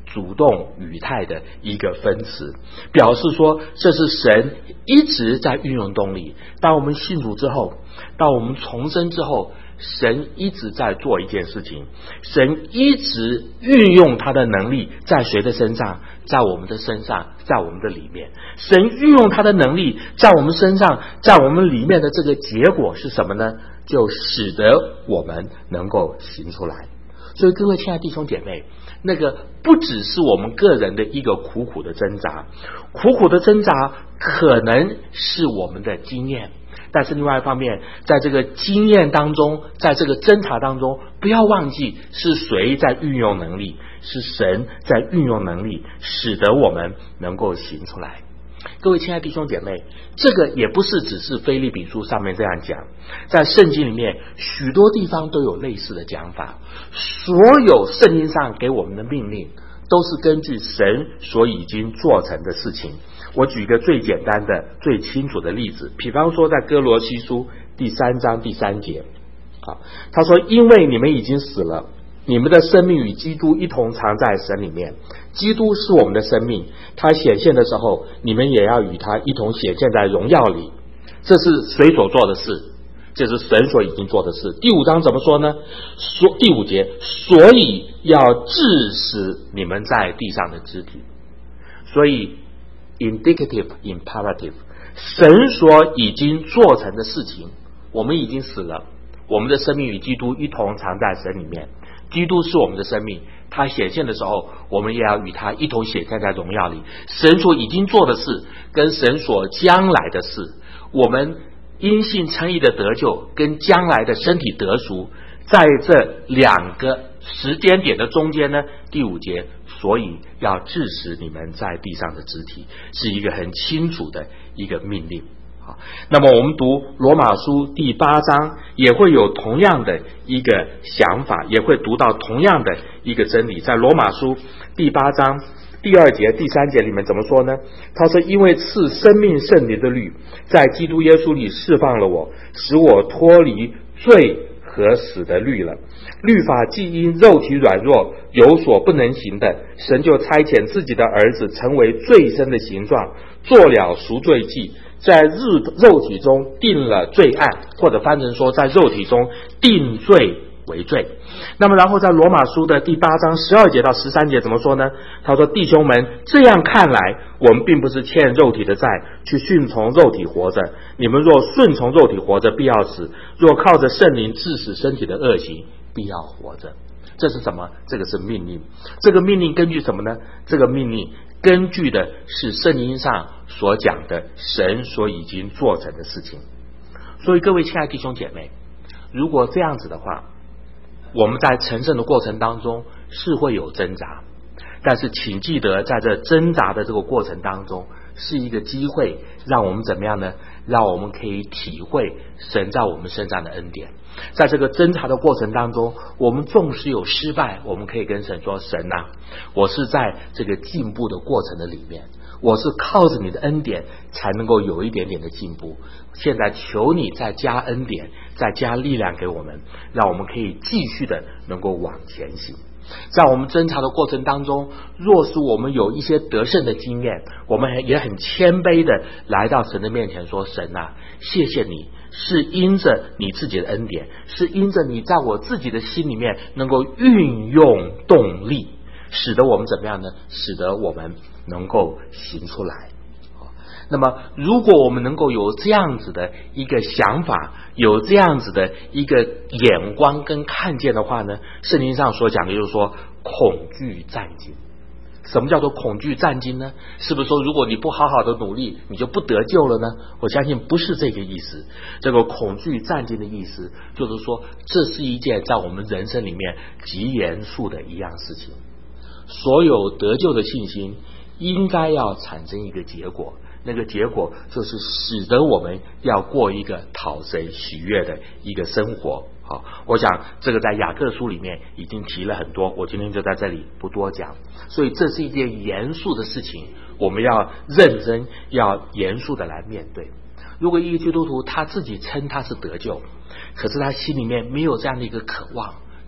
Speaker 1: 主动语态的一个分词，表示说这是神一直在运用动力。当我们信主之后，当我们重生之后，神一直在做一件事情，神一直运用他的能力在谁的身上？在我们的身上，在我们的里面。神运用他的能力在我们身上，在我们里面的这个结果是什么呢？就使得我们能够行出来。所以各位亲爱的弟兄姐妹，那个不只是我们个人的一个苦苦的挣扎，苦苦的挣扎可能是我们的经验，但是另外一方面，在这个经验当中，在这个挣扎当中，不要忘记是谁在运用能力，是神在运用能力，使得我们能够行出来。各位亲爱的弟兄姐妹，这个也不是只是腓立比书上面这样讲，在圣经里面许多地方都有类似的讲法。所有圣经上给我们的命令都是根据神所已经做成的事情。我举一个最简单的最清楚的例子，比方说在哥罗西书第三章第三节，啊，他说因为你们已经死了，你们的生命与基督一同藏在神里面，基督是我们的生命，他显现的时候，你们也要与他一同显现在荣耀里。这是谁所做的事？这是神所已经做的事。第五章怎么说呢？所第五节，所以要治死你们在地上的肢体。所以 indicative imperative， 神所已经做成的事情，我们已经死了，我们的生命与基督一同藏在神里面，基督是我们的生命，他显现的时候，我们也要与他一同显现在荣耀里。神所已经做的事跟神所将来的事，我们因信称义的得救跟将来的身体得赎，在这两个时间点的中间呢，第五节，所以要治死你们在地上的肢体，是一个很清楚的一个命令。那么我们读罗马书第八章也会有同样的一个想法，也会读到同样的一个真理。在罗马书第八章第二节第三节里面怎么说呢？他说因为赐生命圣灵的律在基督耶稣里释放了我，使我脱离罪和死的律了。律法既因肉体软弱有所不能行的，神就差遣自己的儿子成为罪身的形状，做了赎罪祭，在日肉体中定了罪案，或者翻成说在肉体中定罪为罪。那么然后在罗马书的第八章十二节到十三节怎么说呢？他说弟兄们，这样看来，我们并不是欠肉体的债，去顺从肉体活着。你们若顺从肉体活着，必要死；若靠着圣灵治死身体的恶行，必要活着。这是什么？这个是命令。这个命令根据什么呢？这个命令根据的是圣经上所讲的神所已经做成的事情。所以各位亲爱的弟兄姐妹，如果这样子的话，我们在成圣的过程当中是会有挣扎，但是请记得在这挣扎的这个过程当中是一个机会，让我们怎么样呢？让我们可以体会神在我们身上的恩典。在这个挣扎的过程当中，我们纵使有失败，我们可以跟神说，神啊，我是在这个进步的过程的里面，我是靠着你的恩典才能够有一点点的进步，现在求你再加恩典，再加力量给我们，让我们可以继续的能够往前行。在我们挣扎的过程当中，若是我们有一些得胜的经验，我们也很谦卑的来到神的面前说，神啊，谢谢你，是因着你自己的恩典，是因着你在我自己的心里面能够运用动力，使得我们怎么样呢？使得我们能够行出来。那么如果我们能够有这样子的一个想法，有这样子的一个眼光跟看见的话呢，圣经上所讲的就是说恐惧战惊。什么叫做恐惧战惊呢？是不是说如果你不好好的努力你就不得救了呢？我相信不是这个意思。这个恐惧战惊的意思就是说，这是一件在我们人生里面极严肃的一样事情。所有得救的信心应该要产生一个结果，那个结果就是使得我们要过一个讨神喜悦的一个生活。好，我想这个在雅各书里面已经提了很多，我今天就在这里不多讲。所以这是一件严肃的事情，我们要认真，要严肃的来面对。如果一个基督徒他自己称他是得救，可是他心里面没有这样的一个渴望，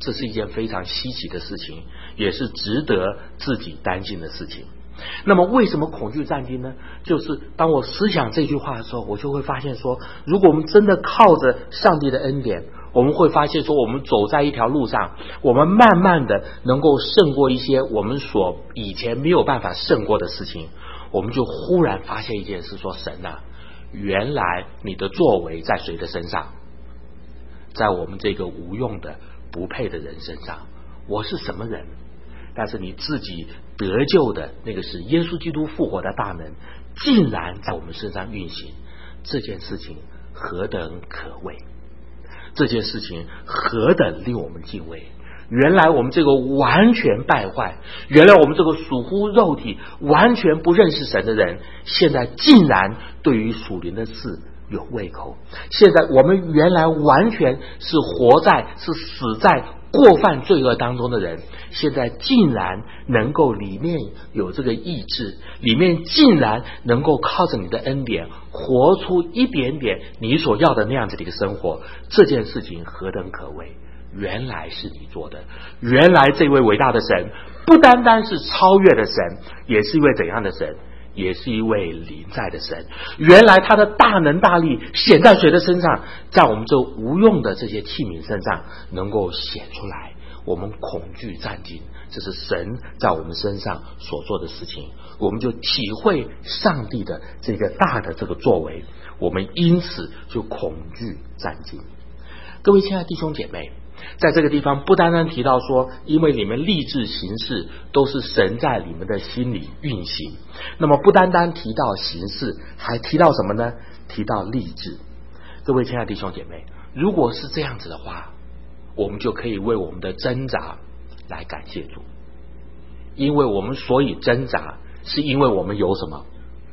Speaker 1: 这是一件非常稀奇的事情，也是值得自己担心的事情。那么为什么恐惧战惊呢？就是当我思想这句话的时候，我就会发现说，如果我们真的靠着上帝的恩典，我们会发现说，我们走在一条路上，我们慢慢的能够胜过一些我们所以前没有办法胜过的事情，我们就忽然发现一件事，说神啊，原来你的作为在谁的身上？在我们这个无用的不配的人身上。我是什么人？但是你自己得救的那个是耶稣基督复活的大能，竟然在我们身上运行，这件事情何等可畏，这件事情何等令我们敬畏。原来我们这个完全败坏，原来我们这个属乎肉体完全不认识神的人，现在竟然对于属灵的事有胃口。现在我们原来完全是活在是死在过犯罪恶当中的人，现在竟然能够里面有这个意志，里面竟然能够靠着你的恩典活出一点点你所要的那样子的一个生活，这件事情何等可畏。原来是你做的，原来这位伟大的神不单单是超越的神，也是一位怎样的神？也是一位临在的神。原来他的大能大力显在谁的身上？在我们这无用的这些器皿身上能够显出来，我们恐惧战惊，这是神在我们身上所做的事情，我们就体会上帝的这个大的这个作为，我们因此就恐惧战惊。各位亲爱的弟兄姐妹，在这个地方不单单提到说，因为你们立志行事都是神在你们的心里运行，那么不单单提到行事，还提到什么呢？提到立志。各位亲爱的弟兄姐妹，如果是这样子的话，我们就可以为我们的挣扎来感谢主，因为我们所以挣扎，是因为我们有什么？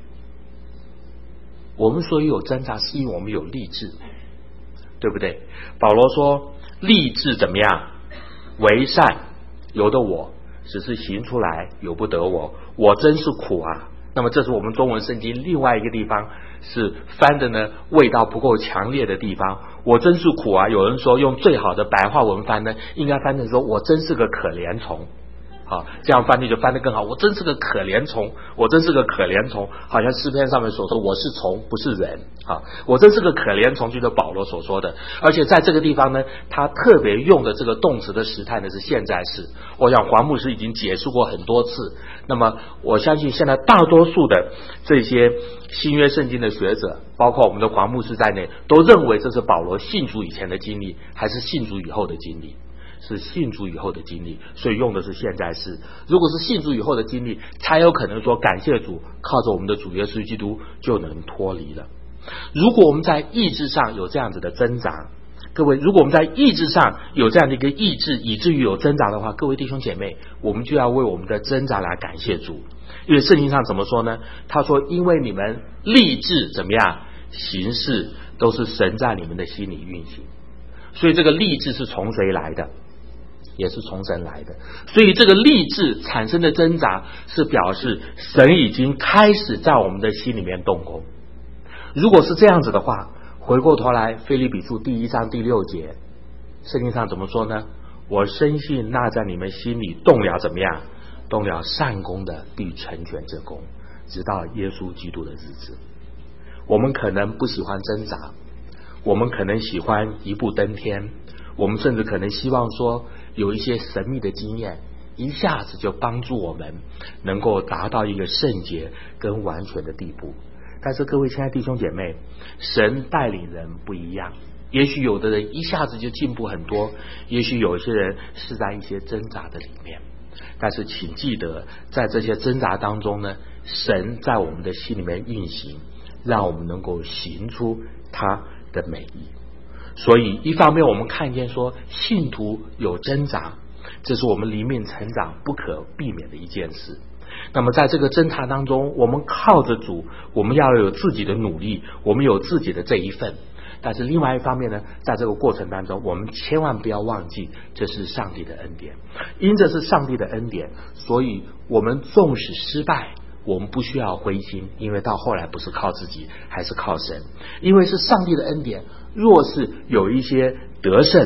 Speaker 1: 我们所以有挣扎，是因为我们有立志，对不对？保罗说立志怎么样？为善由得我，只是行出来由不得我，我真是苦啊。那么这是我们中文圣经另外一个地方是翻的呢味道不够强烈的地方，我真是苦啊。有人说用最好的白话文翻呢，应该翻成说我真是个可怜虫。好，这样翻译就翻得更好。我真是个可怜虫，我真是个可怜虫，好像诗篇上面所说，我是虫不是人。好，我真是个可怜虫，就是保罗所说的。而且在这个地方呢，他特别用的这个动词的时态呢是现在式。我想黄牧师已经解释过很多次。那么我相信现在大多数的这些新约圣经的学者，包括我们的黄牧师在内，都认为这是保罗信主以前的经历，还是信主以后的经历？是信主以后的经历，所以用的是现在式。如果是信主以后的经历，才有可能说感谢主，靠着我们的主耶稣基督就能脱离了。如果我们在意志上有这样子的挣扎，各位，如果我们在意志上有这样的一个意志，以至于有挣扎的话，各位弟兄姐妹，我们就要为我们的挣扎来感谢主。因为圣经上怎么说呢？他说因为你们立志怎么样行事，都是神在你们的心里运行。所以这个立志是从谁来的？也是从神来的。所以这个立志产生的挣扎，是表示神已经开始在我们的心里面动工。如果是这样子的话，回过头来腓立比书第一章第六节，圣经上怎么说呢？我深信那在你们心里动了怎么样？动了善功的必成全这功，直到耶稣基督的日子。我们可能不喜欢挣扎，我们可能喜欢一步登天，我们甚至可能希望说有一些神秘的经验，一下子就帮助我们能够达到一个圣洁跟完全的地步。但是各位亲爱的弟兄姐妹，神带领人不一样，也许有的人一下子就进步很多，也许有些人是在一些挣扎的里面。但是请记得，在这些挣扎当中呢，神在我们的心里面运行，让我们能够行出他的美意。所以一方面我们看见说信徒有挣扎，这是我们灵命成长不可避免的一件事。那么在这个挣扎当中，我们靠着主，我们要有自己的努力，我们有自己的这一份。但是另外一方面呢，在这个过程当中，我们千万不要忘记，这是上帝的恩典。因这是上帝的恩典，所以我们纵使失败，我们不需要灰心，因为到后来不是靠自己，还是靠神。因为是上帝的恩典，若是有一些得胜，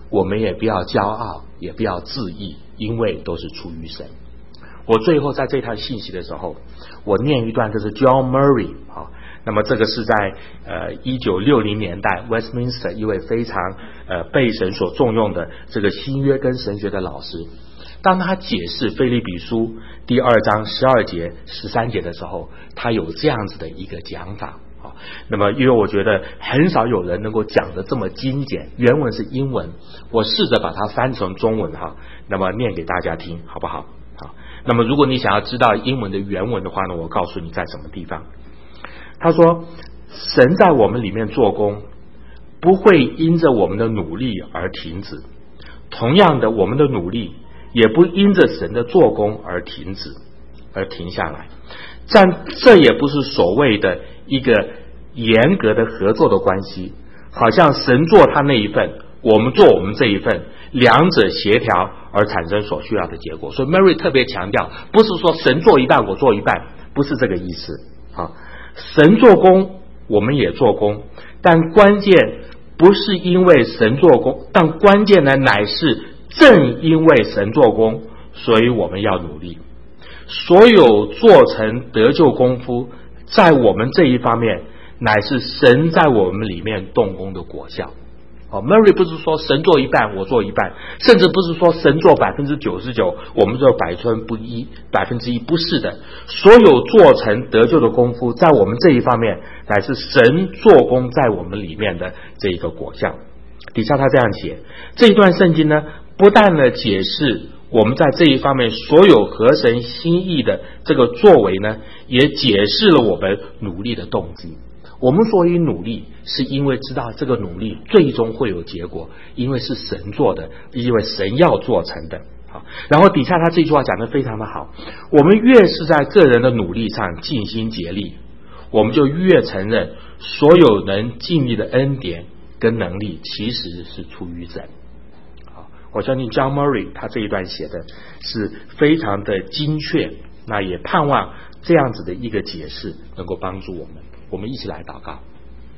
Speaker 1: 我们也不要骄傲，也不要自义，因为都是出于神。我最后在这条信息的时候，我念一段，这是 John Murray 啊，那么这个是在呃一九六零年代 Westminster 一位非常呃被神所重用的这个新约跟神学的老师，当他解释腓立比书第二章十二节十三节的时候，他有这样子的一个讲法。那么因为我觉得很少有人能够讲得这么精简，原文是英文，我试着把它翻成中文哈，那么念给大家听好不好？好，那么如果你想要知道英文的原文的话呢，我告诉你在什么地方。他说，神在我们里面做工，不会因着我们的努力而停止，同样的，我们的努力也不因着神的做工而停止，而停下来。但这也不是所谓的一个严格的合作的关系，好像神做他那一份，我们做我们这一份，两者协调而产生所需要的结果。所以 Mary 特别强调，不是说神做一半我做一半，不是这个意思啊。神做工我们也做工，但关键不是因为神做工，但关键呢乃是正因为神做工，所以我们要努力。所有做成得救功夫，在我们这一方面，乃是神在我们里面动工的果效。哦 ，Mary 不是说神做一半，我做一半，甚至不是说神做百分之九十九，我们做百分不一，百分之一，不是的。所有做成得救的功夫，在我们这一方面，乃是神做工在我们里面的这一个果效。底下他这样写，这一段圣经呢，不但呢解释我们在这一方面所有合神心意的这个作为呢，也解释了我们努力的动机。我们所以努力，是因为知道这个努力最终会有结果，因为是神做的，因为神要做成的。好，然后底下他这句话讲得非常的好，我们越是在个人的努力上尽心竭力，我们就越承认所有能尽力的恩典跟能力其实是出于神。我相信 John Murray 他这一段写的是非常的精确，那也盼望这样子的一个解释能够帮助我们。我们一起来祷告。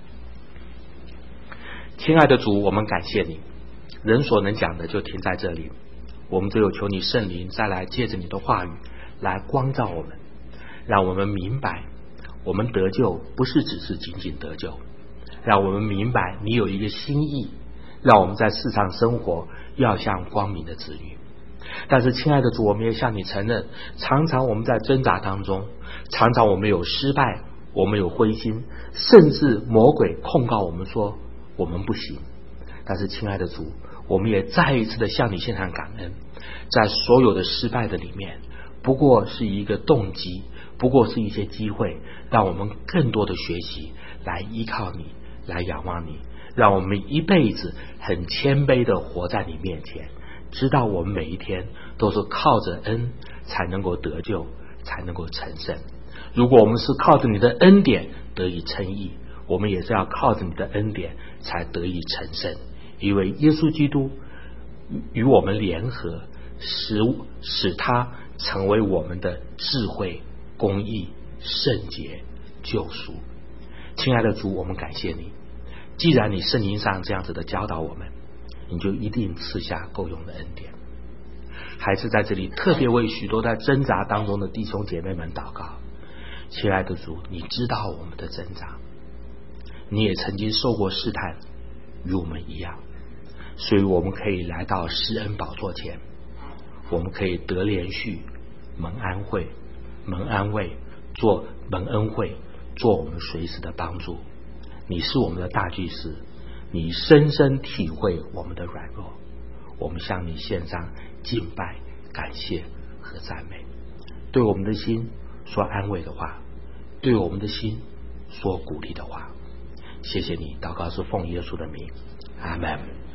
Speaker 1: 亲爱的主，我们感谢你，人所能讲的就停在这里，我们只有求你圣灵再来借着你的话语来光照我们，让我们明白我们得救不是只是仅仅得救，让我们明白你有一个心意，让我们在世上生活要像光明的子女。但是亲爱的主，我们也向你承认，常常我们在挣扎当中，常常我们有失败，我们有灰心，甚至魔鬼控告我们说我们不行。但是亲爱的主，我们也再一次的向你献上感恩，在所有的失败的里面，不过是一个动机，不过是一些机会，让我们更多的学习来依靠你，来仰望你，让我们一辈子很谦卑的活在你面前，知道我们每一天都是靠着恩才能够得救，才能够成圣。如果我们是靠着你的恩典得以称义，我们也是要靠着你的恩典才得以成圣，因为耶稣基督与我们联合，使使他成为我们的智慧、公义、圣洁、救赎。亲爱的主，我们感谢你，既然你圣灵上这样子的教导我们，你就一定赐下够用的恩典。还是在这里特别为许多在挣扎当中的弟兄姐妹们祷告。亲爱的主，你知道我们的挣扎，你也曾经受过试探，与我们一样，所以我们可以来到施恩宝座前，我们可以得连续蒙安慰，蒙安慰，做蒙恩惠，做我们随时的帮助。你是我们的大祭司，你深深体会我们的软弱，我们向你献上敬拜、感谢和赞美。对我们的心说安慰的话，对我们的心说鼓励的话。谢谢你，祷告是奉耶稣的名，阿们。